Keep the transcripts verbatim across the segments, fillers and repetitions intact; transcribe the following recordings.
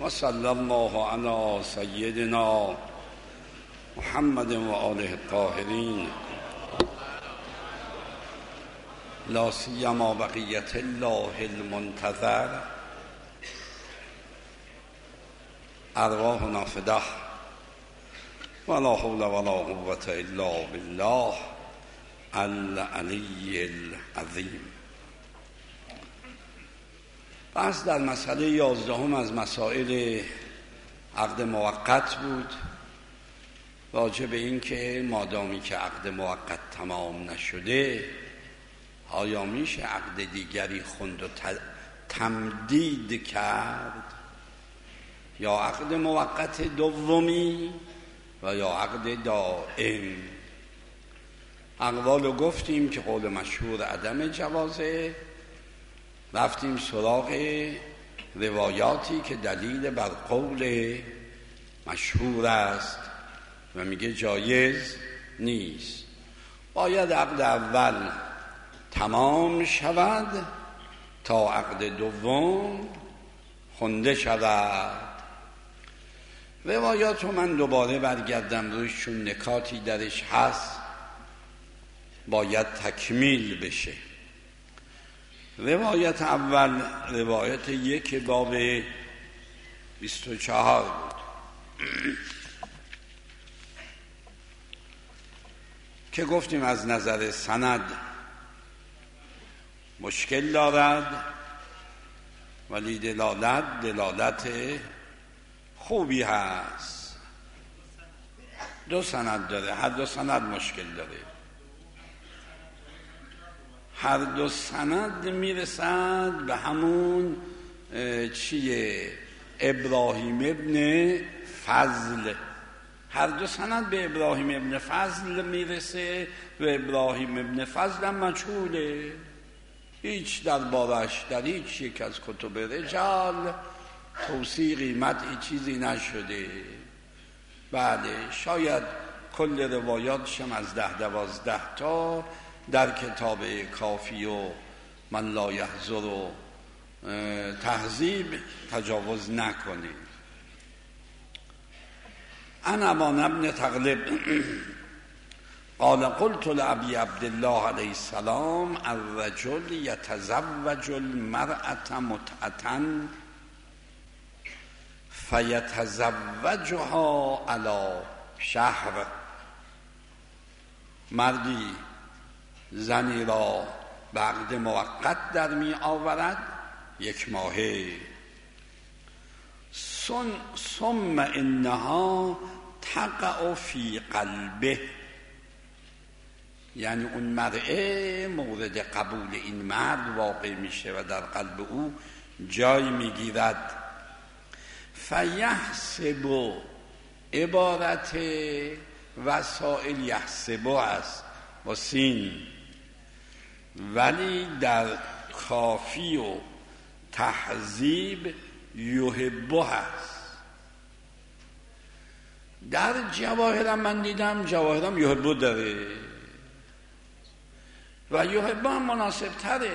و صلی الله علی سیدنا محمد و آله الطاهرین لا سیما بقیت الله المنتظر ارواحنا فداه ولا حول ولا قوة الا بالله العلی العظیم. بحث در مسئله یازدهم از مسائل عقد موقت بود، راجع به این که مادامی که عقد موقت تمام نشده آیا میشه عقد دیگری خوند و تمدید کرد، یا عقد موقت دومی و یا عقد دائم. اقوال رو گفتیم که قول مشهور عدم جوازه، رفتیم سراغ روایاتی که دلیل بر قول مشهور است و میگه جایز نیست. باید عقد اول تمام شود تا عقد دوم خونده شود. روایات رو من دوباره برگردم روش، چون نکاتی درش هست باید تکمیل بشه. روایت اول روایت یک باب بیست و چهار بود که گفتیم از نظر سند مشکل دارد، ولی دلالت دلالت خوبی هست. دو سند داره، هر دو سند مشکل داره، هر دو سند میرسد به همون چیه ابراهیم ابن فضل. هر دو سند به ابراهیم ابن فضل میرسه و ابراهیم ابن فضل هم مجهوله، هیچ در بارش در هیچ یک از کتب رجال توثیقی مدعی چیزی نشده. بله، شاید کل روایاتشم از ده دوازده تا در کتاب کافی و من لا یحضر و تهذیب تجاوز نکنید. انا ابان ابن تغلب قال قلت لابی عبدالله علیه السلام الرجل یتزوج المرأة متعة فیتزوجها علی شهر. مردی زنی را به عقد موقت در می آورد یک ماهه، ثم انها تقع فی قلبه، یعنی اون مرئه مورد قبول این مرد واقع میشه و در قلب او جای میگیرد. فیحسب، عبارت وسائل یحسب است با سین، ولی در کافی و تهذیب یحبه هست. در جواهرم من دیدم جواهرم یحبه داره و یحبه هم مناسب تره.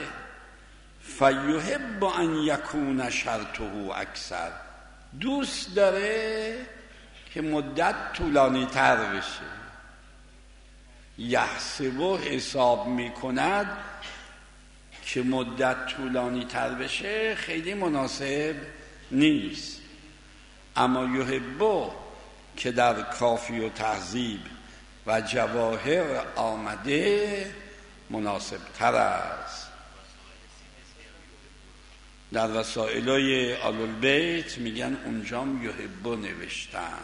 فیحب ان یکون شرطه اکثر، دوست داره که مدت طولانی تر بشه. یحسبه حساب میکند که مدت طولانی تر بشه خیلی مناسب نیست، اما یحبه که در کافی و تهذیب و جواهر آمده مناسب تر است. در وسائلای آل البیت میگن اونجام یحبه نوشتن.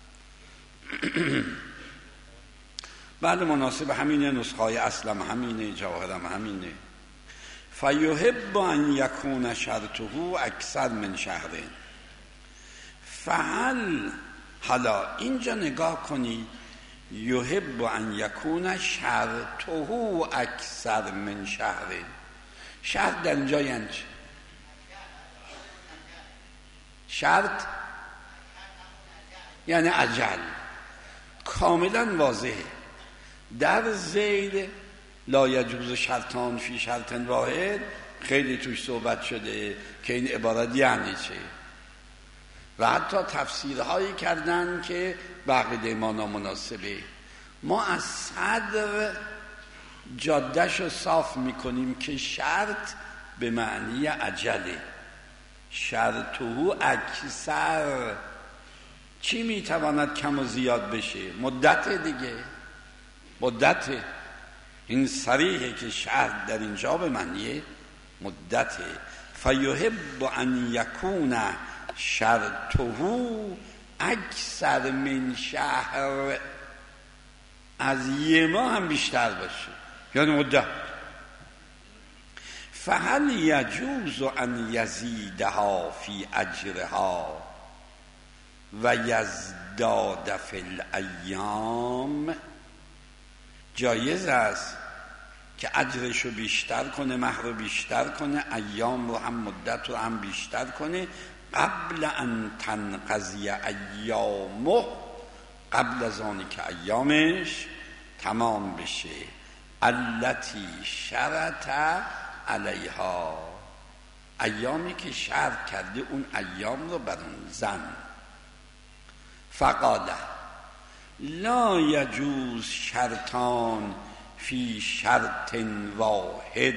بعد مناسب همینه، نسخای اصلم همینه، جواهرم همینه. فیحب ان یکون شرطه اکثر من شهرین. فهل، حالا اینجا نگاه کنید، یحب ان یکون شرطه اکثر من شهرین. شرط در اینجا یعنی چه؟ شرط یعنی اجل، کاملا واضحه. در زید لا یجوز شرطان فی شرط واحد خیلی توش صحبت شده که این عبارت یعنی چه. و حتی تفسیرهایی کردن که به عقیده ما نامناسبه. ما از صدر جادهش رو صاف میکنیم که شرط به معنی عجله، شرطه اکثر، چی میتواند کم و زیاد بشه؟ مدت دیگه، مدت. این صریحه که شرط در اینجا به معنی مدته. فیحب ان یکون شرطه اکثر من شهر، از یه ماه هم بیشتر باشه، یعنی مدت. فهل یجوز ان یزیدها فی اجرها و یزداد فی الایام، جایز است که اجرش رو بیشتر کنه، مهر رو بیشتر کنه، ایام رو هم مدت رو هم بیشتر کنه، قبل ان تنقضی ایامه، قبل از آنی که ایامش تمام بشه. التی شرط علیها، ایامی که شرط کرده اون ایام رو بر اون زن. فقاله لا یجوز شرطان فی شرط واحد.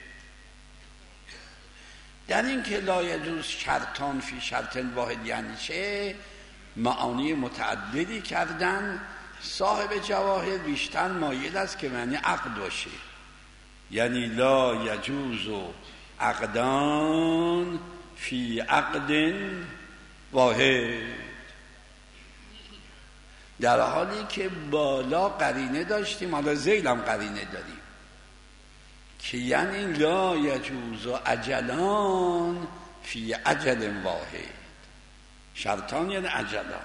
در این که لا یجوز شرطان فی شرط واحد یعنی چه؟ معانی متعددی کردن. صاحب جواهر بیشتر مایل است که معنی عقد باشه، یعنی لا یجوز عقدان فی عقد واحد، در حالی که بالا قرینه داشتیم، حالا ذیل هم قرینه داریم که یعنی لا یجوز اجلان فی اجل واحد. شرطان یعنی اجلان.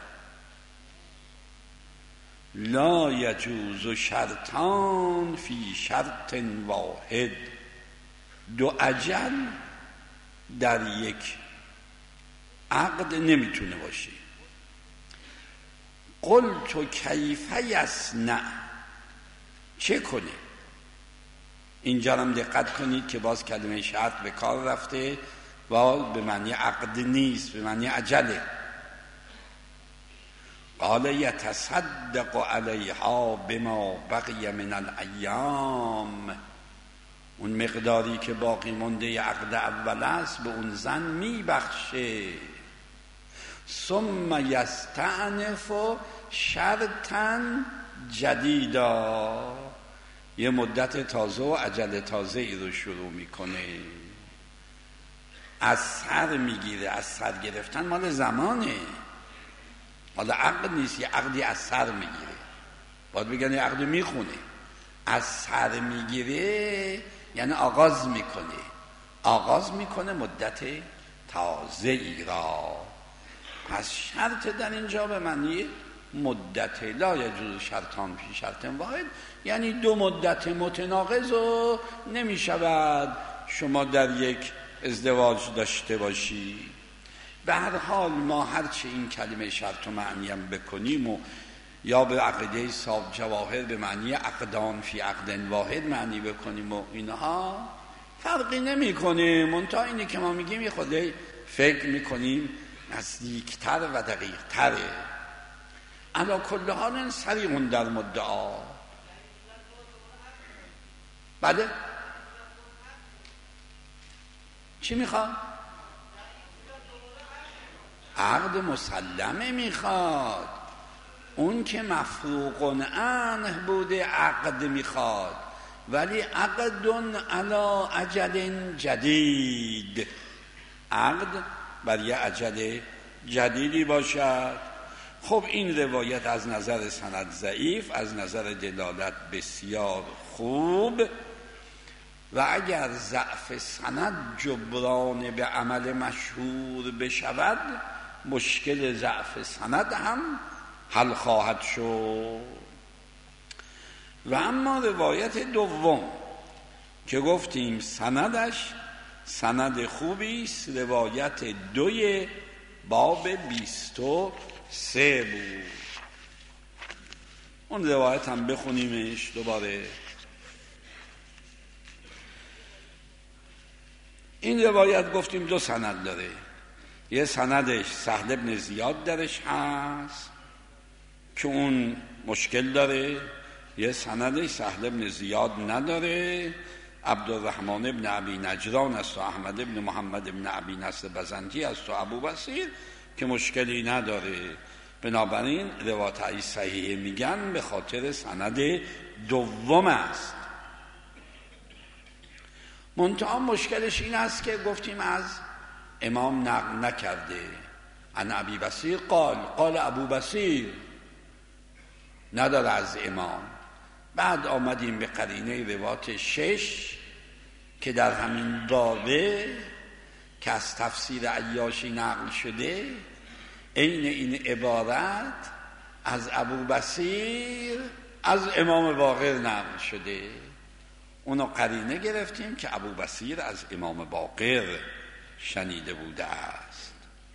لا یجوز شرطان فی شرط واحد، دو اجل در یک عقد نمیتونه باشه. قلت کیف یصنع، چه کنه؟ اینجا هم دقت کنید که باز کلمه شرط به کار رفته و به معنی عقد نیست، به معنی عجله. قال یتصدق علیها بما بقی من الایام، اون مقداری که باقی مونده عقد اول است به اون زن میبخشه. ثم یستأنف شرطا جدیدا، یه مدت تازه و عجل تازه ای رو شروع میکنه. از سر میگیره، از سر گرفتن مال زمانه، مال عقد نیست. یه عقدی از سر میگیره، باید بگن یه عقد میخونه. از سر میگیره یعنی آغاز میکنه، آغاز میکنه مدت تازه ای را. پس شرط در اینجا به معنی مدت. لا یجوز شرطان فی شرط واحد یعنی دو مدت متناقض و نمی شود شما در یک ازدواج داشته باشی. به هر حال ما هرچه این کلمه شرط و معنیم بکنیم و یا به عقیده صاحب جواهر به معنی عقدان فی عقد واحد معنی بکنیم و اینها فرقی نمی کنه. منتها اینی که ما میگیم یه خود فکر میکنیم نزدیکتر و دقیقتره. علا کل حال سریعون در مدعا. بله چی میخواد؟ عقد مسلمه میخواد. اون که مفروق عنه بوده عقد میخواد، ولی عقد علی اجل جدید، عقد بر یه اجل جدیدی باشد. خب این روایت از نظر سند ضعیف، از نظر دلالت بسیار خوب، و اگر ضعف سند جبران به عمل مشهور بشود مشکل ضعف سند هم حل خواهد شد. و اما روایت دوم که گفتیم سندش سند خوبی است، روایت دوی باب بیست و سه بود. اون روایت هم بخونیمش دوباره. این روایت گفتیم دو سند داره. یه سندش سهل بن زیاد درش هست که اون مشکل داره، یه سندش سهل بن زیاد نداره، عبدالرحمن ابن ابی نجران است و احمد ابن محمد ابن ابی نصر بزنتی است و ابو بصیر که مشکلی نداره. بنابراین روایت صحیح میگن به خاطر سند دوم است. منتها مشکلش این است که گفتیم از امام نقل نکرده. عن ابی بصیر قال قال ابو بصیر نداره از امام. بعد آمدیم به قرینه روایت شش که در همین بابه که از تفسیر عیاشی نقل شده، عین این عبارت از ابو بصیر از امام باقر نقل شده. اونو قرینه گرفتیم که ابو بصیر از امام باقر شنیده بوده است.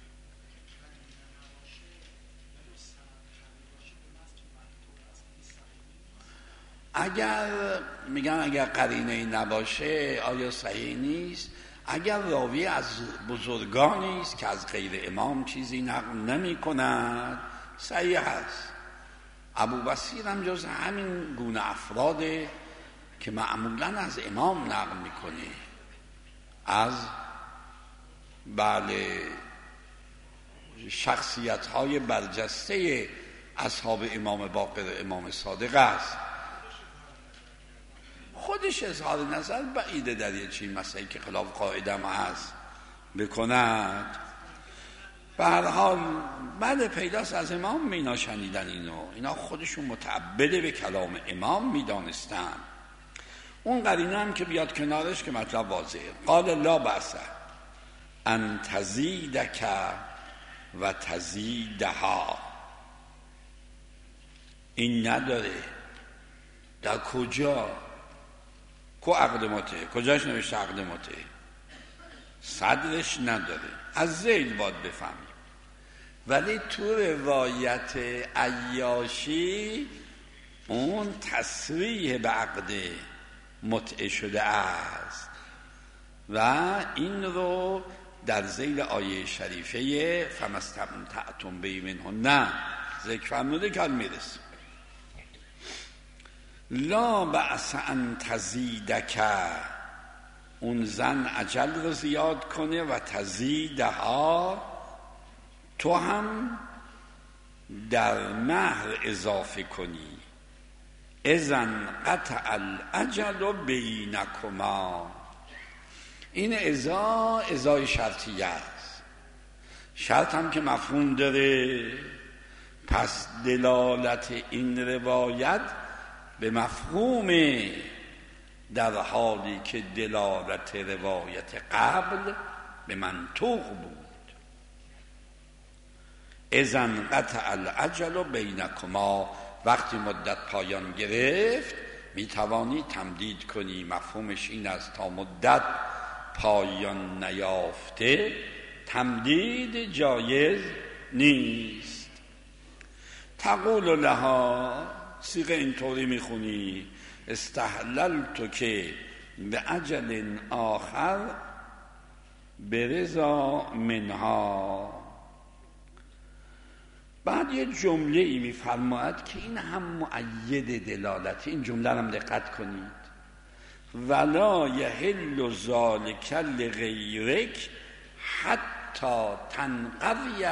اگر میگن اگر قرینه نباشه آیا صحیح نیست؟ اگر راوی از بزرگانی است که از غیر امام چیزی نقل نمی کند صحیح است. ابو بصیر هم جز همین گونه افراده که معمولا از امام نقل میکنه، از بله شخصیت های برجسته اصحاب امام باقر امام صادق است. خودش اظهار نظر بعیده در یه چین مسئله که خلاف قاعده ما هست بکند. به هر حال بعد پیداست از امام مینا شنیدن اینو، اینا خودشون متعبد به کلام امام میدانستن. اون قرینه هم که بیاد کنارش که مطلب واضحه. قال لا بأس ان تزیدک و تزیدها. این نداره. در کجا؟ کو اقدماته؟ کجاش نوشته اقدماته؟ صدرش نداره. از ذیل باید بفهمیم. ولی تو روایت عیاشی اون تصریح به عقد متعه شده است و این رو در ذیل آیه شریفه فمستمتعتم به منهن ذکر فرموده که میرسیم. لا بأس ان تزیدک، اون زن اجل رو زیاد کنه، و تزیدها، تو هم در مهر اضافه کنی. اذن قطع الاجل بینکما. این ازا ازای شرطیه است. شرط هم که مفهوم داره، پس دلالت این روایت به مفهوم، در حالی که دلالت روایت قبل به منطوق بود. اذن قطع الاجل بینکما، وقتی مدت پایان گرفت می توانی تمدید کنی. مفهومش این است تا مدت پایان نیافته تمدید جایز نیست. تقول لها، صیغه اینطوری میخونی، استحللت که به اجل آخر برضا منها. بعد یه جمله ای میفرماید که این هم مؤید دلالتی. این جمله هم دقت کنید. ولا یحل ذلک لغیرک حتی تنقضی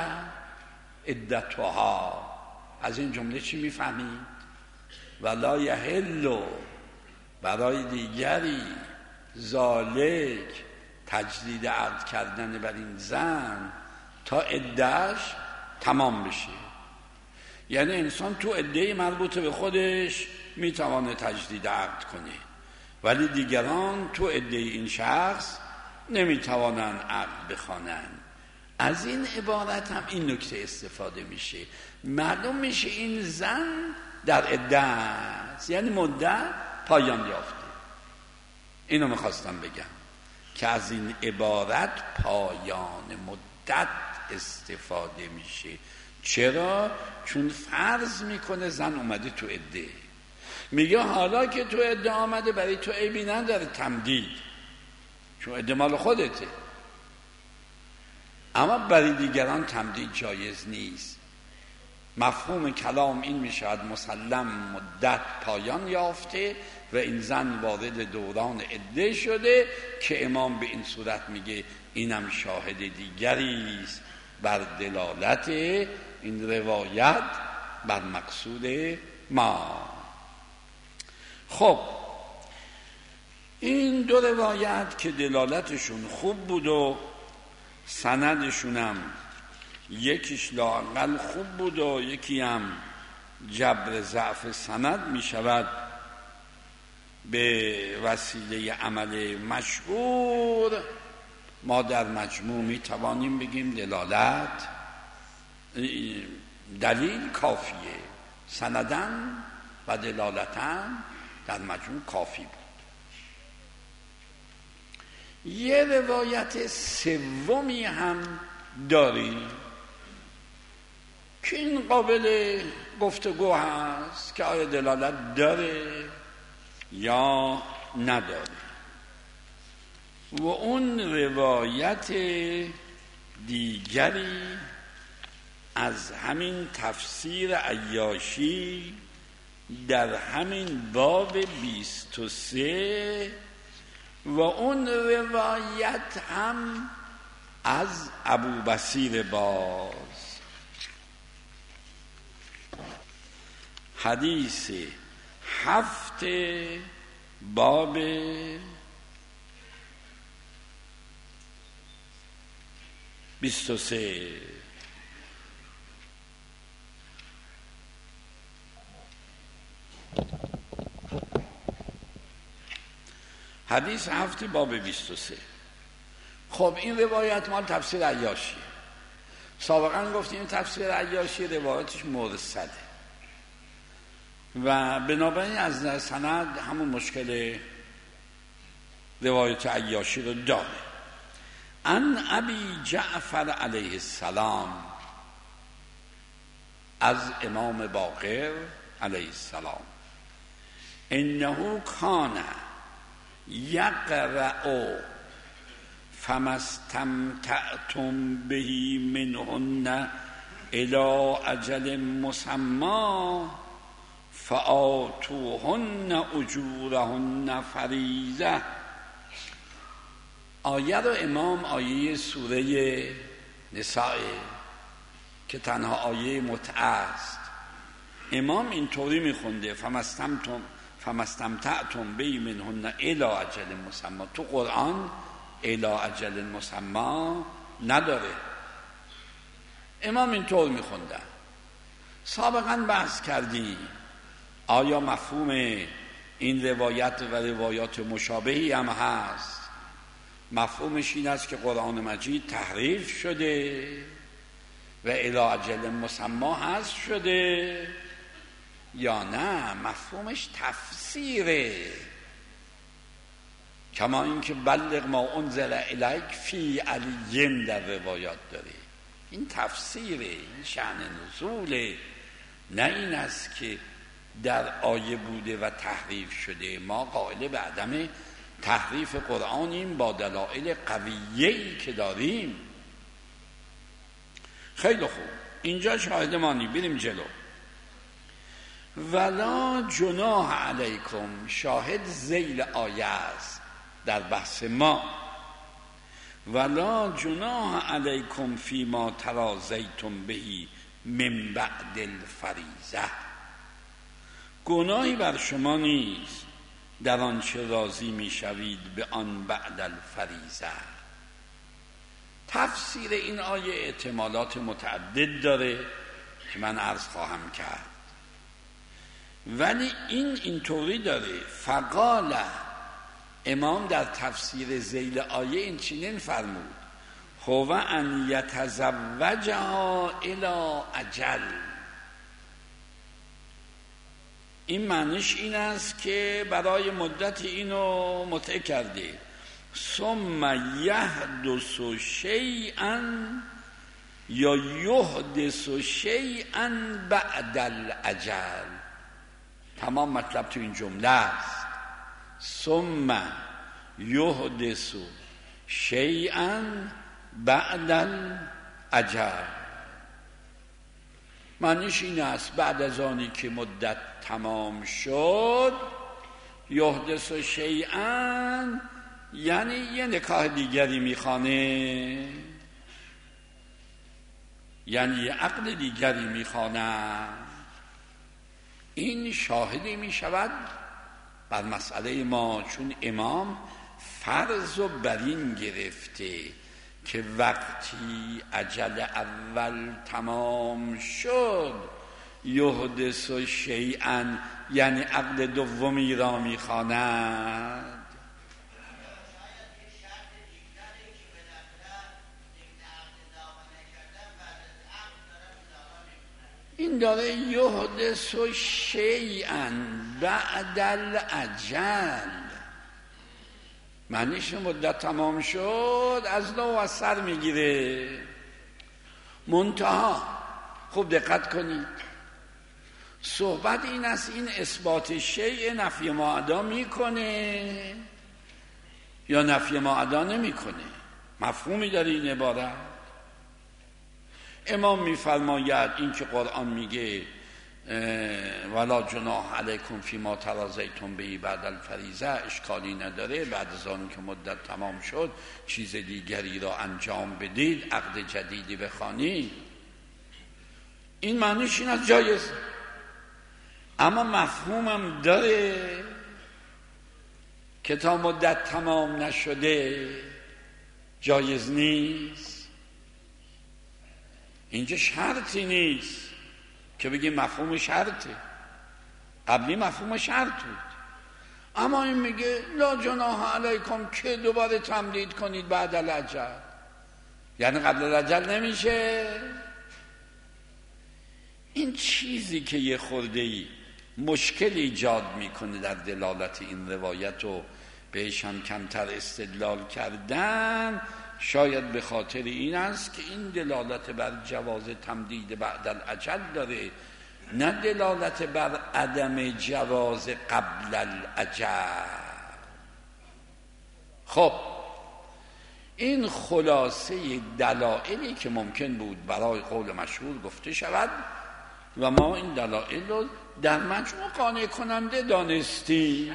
عدتها. از این جمله چی میفهمید؟ ولا یحل، برای دیگری، ذالک، تجدید عقد کردن بر این زن تا عده‌اش تمام بشه. یعنی انسان تو عده مربوط به خودش میتوانه تجدید عقد کنه، ولی دیگران تو عده این شخص نمیتوانن عقد بخوانن. از این عبارت هم این نکته استفاده میشه. معلوم میشه این زن در عده است، یعنی مدت پایان یافته. اینو میخواستم بگم که از این عبارت پایان مدت استفاده میشه. چرا؟ چون فرض میکنه زن اومده تو عده، میگه حالا که تو عده آمده برای تو عیبی نداره تمدید، چون عده مال خودته. اما برای دیگران تمدید جایز نیست. مفهوم کلام این می شود مسلم مدت پایان یافته و این زن وارد دوران عده شده که امام به این صورت میگه اینم شاهد دیگری است بر دلالت این روایت بر مقصود ما. خب این دو روایت که دلالتشون خوب بود و سندشونم یکیش لااقل خوب بود و یکی هم جبر ضعف سند می شود به وسیله عمل مشهور، ما در مجموع می توانیم بگیم دلالت دلیل کافیه، سندن و دلالتن در مجموع کافی بود. یه روایت سومی هم داریم که این قابل گفتگو هست که آیا دلالت داره یا نداره و اون روایت دیگری از همین تفسیر عیاشی در همین باب بیست و سه و اون روایت هم از ابو بصیر باز. حدیث هفت باب بیست و سه. حدیث هفت باب بیست و سه. خب این روایت مال تفسیر عیاشی. سابقا گفتیم تفسیر عیاشی روایتش مرسله و بنابراین از نظر سند همون مشکل روایت عیاشی رو داره. ان ابی جعفر علیه السلام، از امام باقر علیه السلام، انه کان یقرأ فما استمتعتم به منهن الی اجل مسمی فآتوهن اجورهن فریضه. آیه رو امام آیه سوره نساء که تنها آیه متعه است، امام اینطوری میخونده فما استمتعتم فما استمتعتم به منهن الی اجل مسمی. تو قرآن الی اجل مسمی نداره، امام اینطور میخونده. سابقا بحث کردیم آیا مفهوم این روایت و روایات مشابهی هم هست. مفهومش این است که قرآن مجید تحریف شده و الی اجل مسمی هست شده یا نه مفهومش تفسیره، کما اینکه بلغ ما انزل الیک فی علی در روایات داره. این تفسیره، این شأن نزوله، نه این است که در آیه بوده و تحریف شده. ما قائل به عدم تحریف قرآنیم با دلایل قویه‌ای که داریم. خیلی خوب، اینجا شاهدمانی. بریم جلو. ولا جناح علیکم، شاهد ذیل آیه است در بحث ما. ولا جناح علیکم فیما تراضیتم بهی من بعد الفریضه، گناهی بر شما نیست در آنچه راضی میشوید به آن بعد الفریضه. تفسیر این آیه احتمالات متعدد داره که من عرض خواهم کرد، ولی این اینطوری داره. فقال، امام در تفسیر ذیل آیه این چنین فرمود: هو ان یتزوجها الی اجل. این معنیش این است که برای مدت اینو متع کرده. ثم یحدث شیئا یا یحدث شیئا بعد الاجل. تمام مطلب تو این جمله است. ثم یحدث شیئا بعد الاجل. اجل. معنیش این است بعد از آنی که مدت تمام شد یحدث شیئا، یعنی یه نکاح دیگری میخوانه، یعنی یه عقد دیگری میخوانه. این شاهدی میشود بر مسئله ما، چون امام فرض و برین گرفته که وقتی اجل اول تمام شد یحدث شیئا، یعنی عقد دومی را میخواند. این داره یحدث شیئا بعد الاجل، معنیش مدت تمام شد از نو از سر میگیره. منتها خوب دقت کنید، صحبت این است این اثبات شیء نفی معدا میکنه یا نفی معدا نمیکنه؟ مفهومی داره این عبارت؟ امام میفرماید این که قرآن میگه ولا جناح علیکم فیما تراضیتم به بعد الفریضه، اشکالی نداره بعد از آن که مدت تمام شد چیز دیگری را انجام بدید، عقد جدیدی بخوانید. این معنیش این از جایز، اما مفهومم داره که تا مدت تمام نشده جایز نیست. اینجا شرطی نیست که بگیم مفهوم شرطه، قبلی مفهوم شرط بود، اما این میگه لا جناح علیکم که دوباره تمدید کنید بعد الاجل، یعنی قبل الاجل نمیشه. این چیزی که یه خورده‌ای مشکل ایجاد میکنه در دلالت این روایت و بهش هم کمتر استدلال کردن، شاید به خاطر این است که این دلالت بر جواز تمدید بعد الاجل داره، نه دلالت بر عدم جواز قبل الاجل. خب این خلاصه دلایلی که ممکن بود برای قول مشهور گفته شود و ما این دلایل رو در مجموع قانع کننده دانستیم.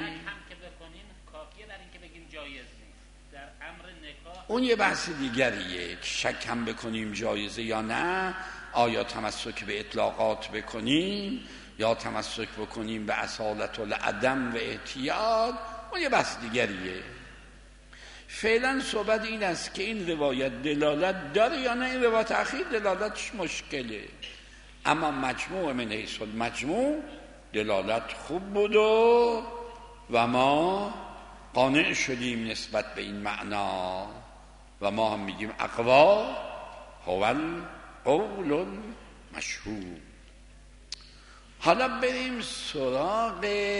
اون یه بحث دیگریه که شک هم بکنیم جایزه یا نه، آیا تمسک به اطلاقات بکنیم یا تمسک بکنیم به اصالت العدم و احتیاط، اون یه بحث دیگریه. فعلا صحبت این است که این روایت دلالت داره یا نه. این روایت اخیر دلالتش مشکله، اما مجموع من حیث المجموع دلالت خوب بود و و ما قانع شدیم نسبت به این معنا و ما هم میگیم اقوا هو القول المشهور. حالا بریم سراغ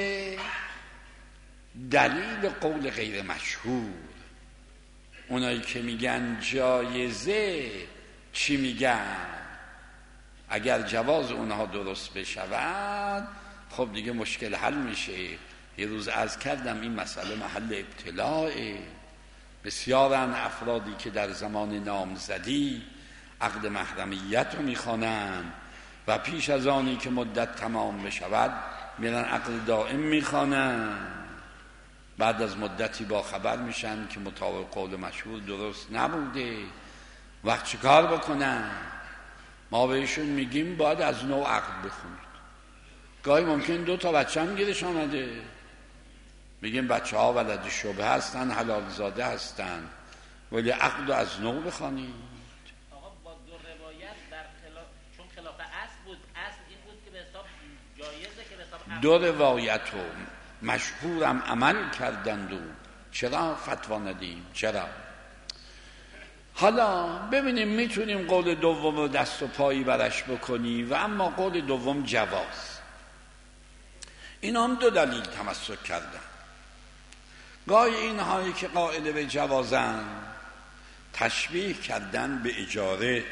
دلیل قول غیر مشهور. اونایی که میگن جایزه چی میگن؟ اگر جواز اونها درست بشود خب دیگه مشکل حل میشه. یه روز عرض کردم این مسئله محل ابتلاعه. بسیارن افرادی که در زمان نامزدی عقد محرمیت رو میخوانن و پیش از آنی که مدت تمام بشود میرن عقد دائم میخوانن، بعد از مدتی با خبر میشن که مطابق قول مشهور درست نبوده. وقت چه کار بکنن؟ ما بهشون میگیم باید از نو عقد بخونید. گاهی ممکن دو تا بچه هم گیرش آمده، میگیم بچه ها ولد شبه هستن، حلال زاده هستن، ولی عقد رو از نو بخونید. آقا با دو روایت در خلاف، چون خلاف اصل بود، اصل این بود که به حساب جایزه که به حساب دو روایت رو مشهورم عمل کردند و چرا فتوا ندیم؟ چرا؟ حالا ببینیم میتونیم قول دوم رو دست و پایی برش بکنیم و اما قول دوم جواز. این هم دو دلیل تمسک کردن. گاهی اینهایی که قائل به جوازن تشبیه کردن به اجاره،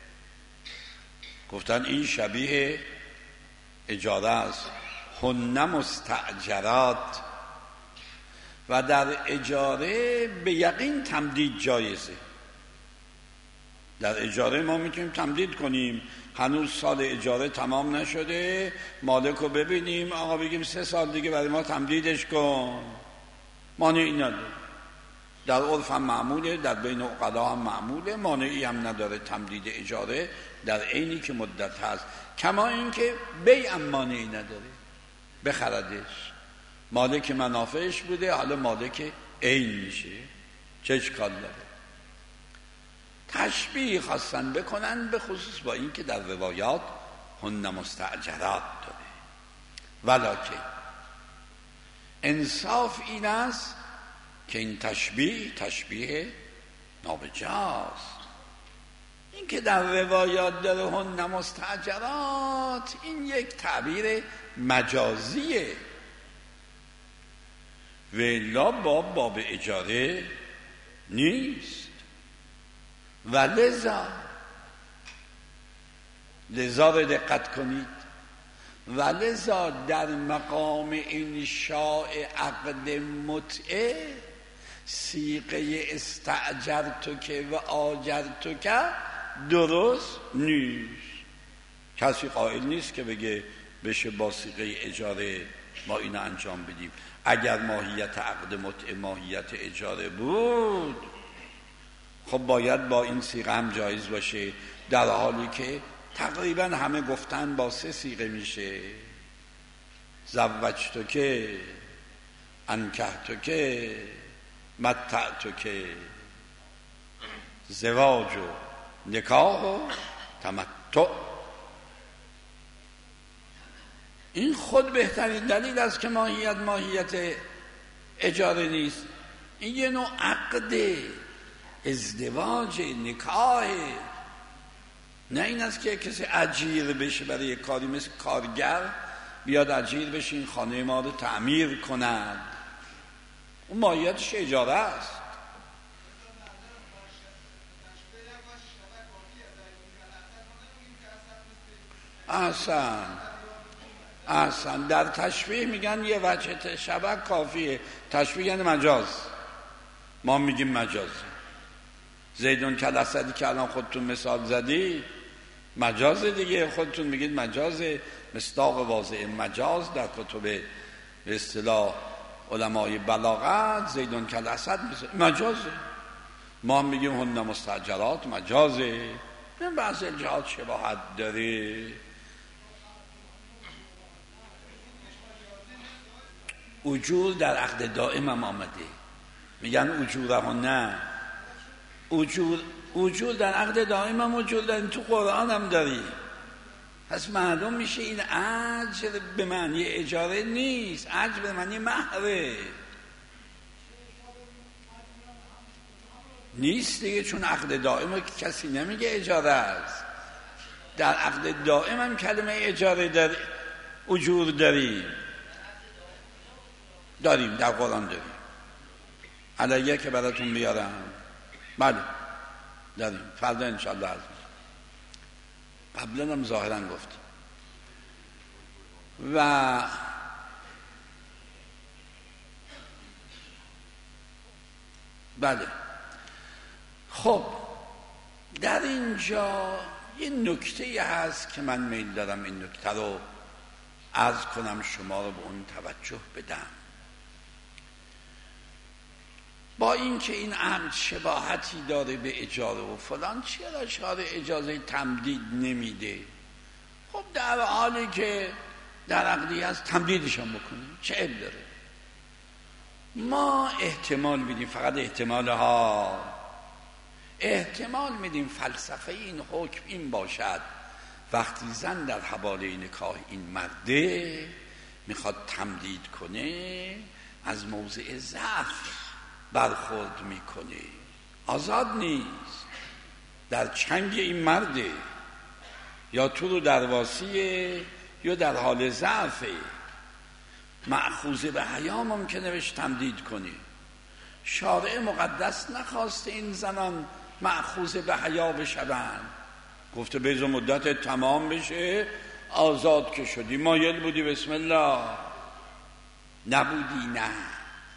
گفتن این شبیه اجاره است، هن مستأجرات، و در اجاره به یقین تمدید جایزه. در اجاره ما میتونیم تمدید کنیم، هنوز سال اجاره تمام نشده، مالک رو ببینیم، آقا بگیم سه سال دیگه برای ما تمدیدش کن، مانعی نداره. در عرف هم معموله، در بین عقلا هم معموله، مانعی هم نداره تمدید اجاره در عینی که مدت هست. کما اینکه بیع هم مانعی نداره، بخردش، مالک منافعش بوده حالا مالک عین میشه، چه اشکال داره؟ تشبیه خواستن بکنن به خصوص با این که در روایات هن مستأجرات داره. ولکن انصاف این است که این تشبیه تشبیه نابجاست. این که در روایات داره هن مستأجرات، این یک تعبیر مجازیه، ولا باب باب اجاره نیست. و لذا لذا رو دقت کنید، و لذا در مقام انشاء عقد متعه صیغه استأجرتک و آجرتک درست نیست. کسی قائل نیست که بگه بشه با صیغه اجاره ما اینو انجام بدیم. اگر ماهیت عقد متعه ماهیت اجاره بود، خب باید با این صیغه هم جایز باشه، در حالی که تقریبا همه گفتن با سه صیغه میشه: زوجتک، انکحتک، متعتک. زواج و نکاح و تمتع. این خود بهترین دلیل است که ماهیت ماهیت اجاره نیست. این یه نوع عقده، ازدواج، نکاح، نه این است که کسی اجیر بشه برای کاری، مثل کارگر بیاد اجیر بشه این خانه ما رو تعمیر کند، اون ماهیتش اجاره است. احسن احسن در تشبیه میگن یه وجه شبک کافیه. تشبیه یعنی مجاز، ما میگیم مجاز. زیدون کالاسدی که الان خودتون مثال زدی مجاز دیگه، خودتون میگید مجازه. مصداق واضح مجاز در کتب به اصطلاح علمای بلاغت زیدون کالاسد مجازه. ما میگیم هن مستأجرات مجازه، من بعض الجهات شباهت داره. اجور در عقد دائم هم آمده، میگن اجورهن، نه اجور اجور در عقد دائم هم اجور در تو قرآن هم داری. پس معلوم میشه این اجر به معنی اجاره نیست، اجر به معنی مهره نیست دیگه، چون عقد دائم که کسی نمیگه اجاره است. در عقد دائم هم کلمه اجاره در اجور داریم داریم در قرآن داریم. علیه که براتون بیارم، بله داریم، فردا انشاءالله هست. قبلا هم ظاهرا گفتیم. و بله خب در اینجا یه نکته هست که من میل دارم این نکته رو عرض کنم، شما رو به اون توجه بدم. با اینکه این عقد شباهتی داره به اجاره و فلان، چرا شارع اجازه تمدید نمیده؟ خب در حالی که در عقدی هست تمدیدش هم بکنیم، چه عیب داره؟ ما احتمال میدیم، فقط احتمال ها احتمال میدیم فلسفه این حکم این باشد وقتی زن در حواله نکاح این مرده میخواد تمدید کنه از موضع ضعف برخورد میکنه، آزاد نیست، در چنگ این مرده، یا تو رو درواسیه یا در حال ضعفه، مأخوذ به حیا ممکنه بهش تمدید کنی. شارع مقدس نخواسته این زنان مأخوذ به حیا بشوند، گفته بیزو مدت تمام بشه آزاد که شدی، مایل بودی بسم الله نبودی. نه،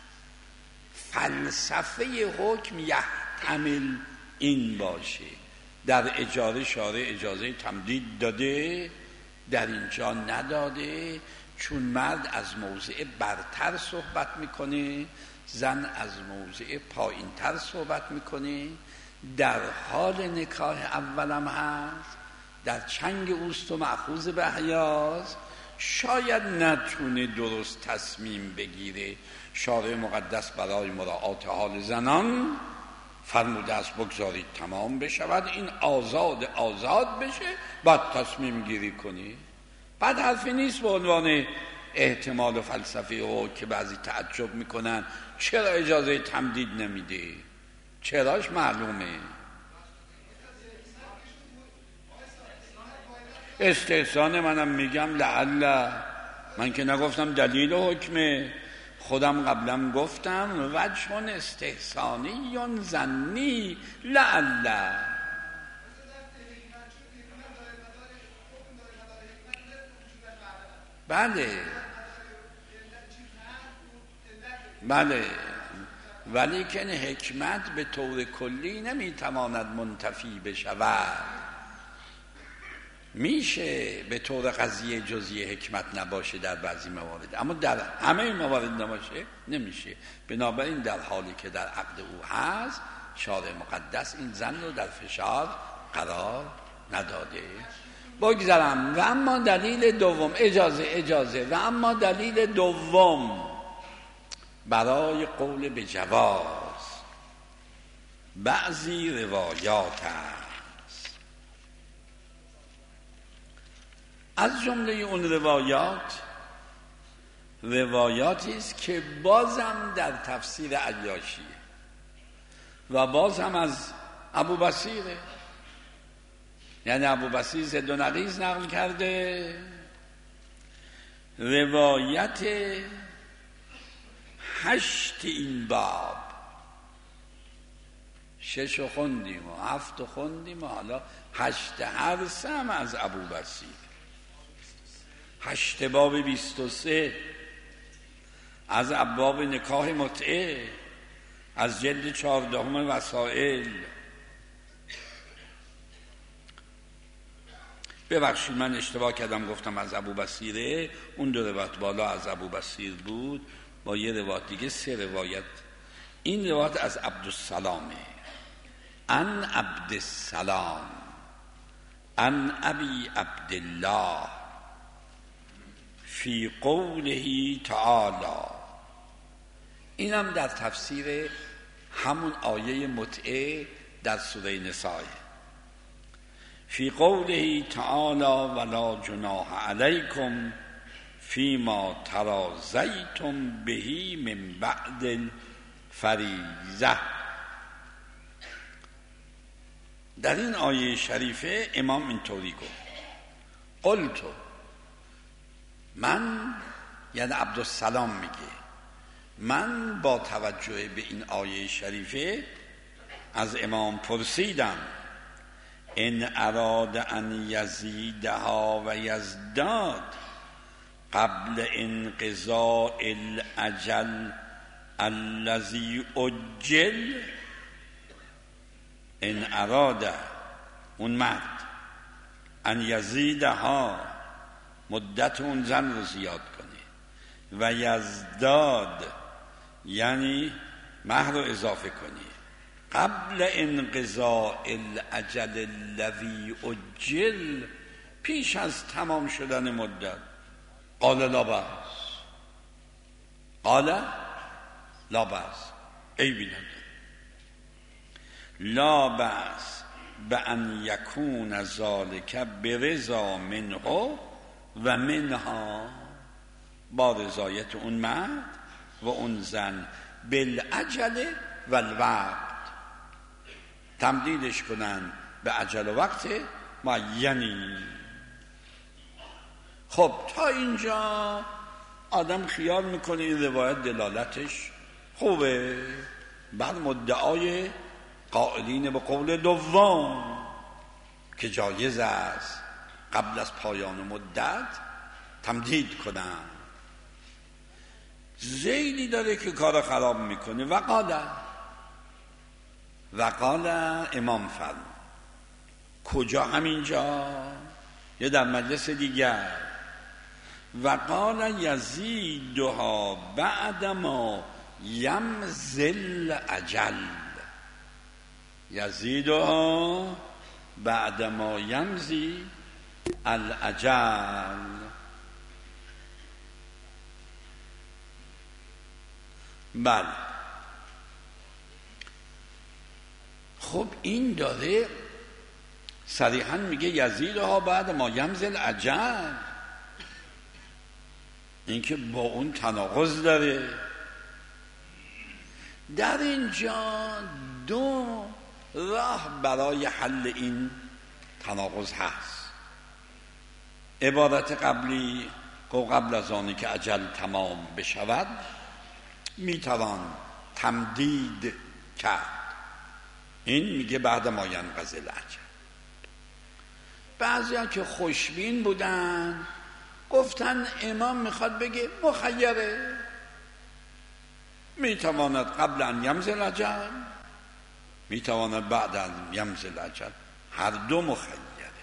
فلسفه حکم یحتمل این باشه، در اجاره شارع اجازه تمدید داده، در اینجا نداده، چون مرد از موضع برتر صحبت میکنه، زن از موضع پایینتر صحبت میکنه. در حال نکاح اولم هست، در چنگ اوست و مأخوذ به حیاز، شاید نتونه درست تصمیم بگیره. شارع مقدس برای مراعات حال زنان فرموده است بگذارید تمام بشود، این آزاد آزاد بشه، بعد تصمیم گیری کنی. بعد حرفی نیست به عنوان احتمال و فلسفه او که بعضی تعجب میکنن چرا اجازه تمدید نمیده. چراش معلومه. استحسان منم میگم لعل، من که نگفتم دلیل و حکمه، خودم قبلا گفتم وجه استحسانی یا ظنی لعل. بله بله، ولی که حکمت به طور کلی نمیتواند منتفی بشود. میشه به طور قضیه جزئی حکمت نباشه در بعضی موارد، اما در همه موارد نباشه نمیشه. بنابراین در حالی که در عقد او هست، شارع مقدس این زن رو در فشار قرار نداده. بگذارم. و اما دلیل دوم، اجازه اجازه و اما دلیل دوم برای قول به جواز بعضی روایات است. از جمله اون روایات روایاتی است که بازم در تفسیر عیاشیه و بازم از ابو بصیره. یعنی ابو بصیر زد و نقیض نقل کرده. روایت هشت این باب، شش خوندیم و هفت خوندیم و حالا هشت هر سم از ابو بصیر. هشت باب بیست و سه از ابواب نکاح متعه، از جلد چهاردهم وسائل. ببخشید من اشتباه کردم، گفتم از ابو بصیره، اون دو روایت بالا از ابو بصیر بود با یه روایت دیگه، سه روایت. این روایت از عبدالسلامه، ان عبدالسلام ان ابی عبدالله فی قوله تعالی. اینم در تفسیر همون آیه متعه در سوره نساء. فی قوله تعالی ولا جناح علیکم فیما تراضیتم بهی من بعد الفریضه. در این آیه شریفه امام اینطوری گفت قلت، من یعنی عبدالسلام میگه، من با توجه به این آیه شریفه از امام پرسیدم ان اراد ان یزیدها و یزداد قبل انقضاء الاجل الذی اجل. ان اراد اون مرد ان یزیدها مدت اون زن رو زیاد کنه و یزداد یعنی مهر رو اضافه کنه قبل انقضاء الاجل الذی اجل، پیش از تمام شدن مدت. قال لا بأس، قال لا بأس، عیبی نداره. لا بأس بأن یکون ذلک برضا منه و منها، با رضایت اون مرد و اون زن، بالاجل و الوقت، تمدیدش کنن به اجل و وقت معینی. خب تا اینجا آدم خیال میکنه این روایت دلالتش خوبه بر مدعای قائلین به قول دوم که جایز است قبل از پایان مدت تمدید کنن. زیدی داره که کار خراب میکنه. وقال وقال امام فرمود کجا؟ همینجا یا در مجلس دیگر. و قال یزیدها بعد ما یمضی اجل، یزیدها بعد ما یمضی الاجل. بله خب این داره صریحا میگه یزیدها بعد ما یمضی الاجل، این که با اون تناقض داره. در اینجا دو راه برای حل این تناقض هست. عبارت قبلی قبل از آنی که اجل تمام بشود میتوان تمدید کرد، این میگه بعد ما ینقضی الاجل. بعضی ها که خوشبین بودن گفتن امام میخواد بگه مخیره، میتواند قبل ان یمضی الاجل، میتواند بعد ان یمضی الاجل، هر دو مخیره.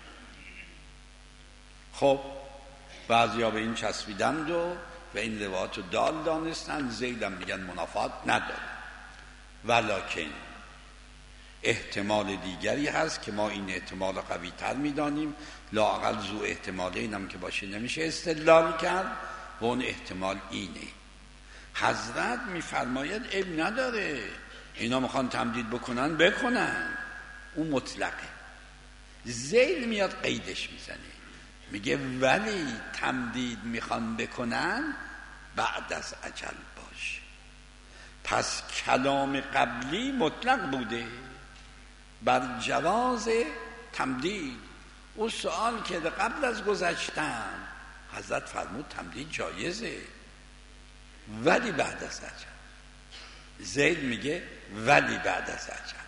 خب بعضی ها به این چسبیدند و و این روایت رو دال دانستن، زیدم میگن منافات نداره. ولکن احتمال دیگری هست که ما این احتمال قوی تر میدانیم، لااقل زو احتمال اینم که باشه نمیشه استدلال کرد، و اون احتمال اینه. حضرت میفرماید اب نداره، اینا میخوان تمدید بکنن بکنن، اون مطلقه. زیل میاد قیدش میزنه، میگه ولی تمدید میخوان بکنن بعد از اجل باشه. پس کلام قبلی مطلق بوده بر جواز تمدید. او سوال که قبل از گذشتن حضرت فرمود تمدید جایزه ولی بعد از اجل. زید میگه ولی بعد از اجل.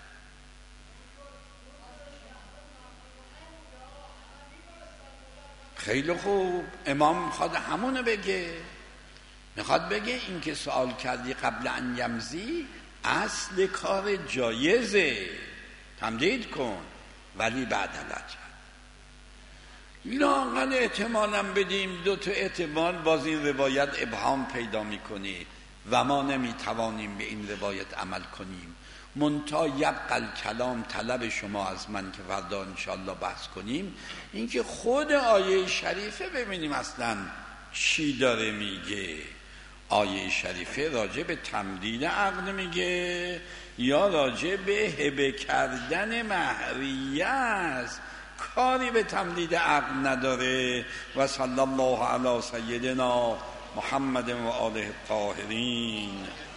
خیلی خوب، امام میخواد همونو بگه، میخواد بگه این که سوال کردی قبل ان یمضی اصل کار جایزه، تمدید کن ولی بعد الاجل. لااقل احتمالم بدیم دو تا احتمال، باز این روایت ابهام پیدا میکنه و ما نمیتوانیم به این روایت عمل کنیم. منتها یبقى کلام، طلب شما از من که فردا انشاءالله بحث کنیم، این که خود آیه شریفه ببینیم اصلا چی داره میگه. آیه شریفه راجع به تمدید عقد میگه یا راجع به هبه کردن مهریه است؟ کاری به تمدید عقد نداره. و صلی الله علی سیدنا محمد و آله الطاهرین.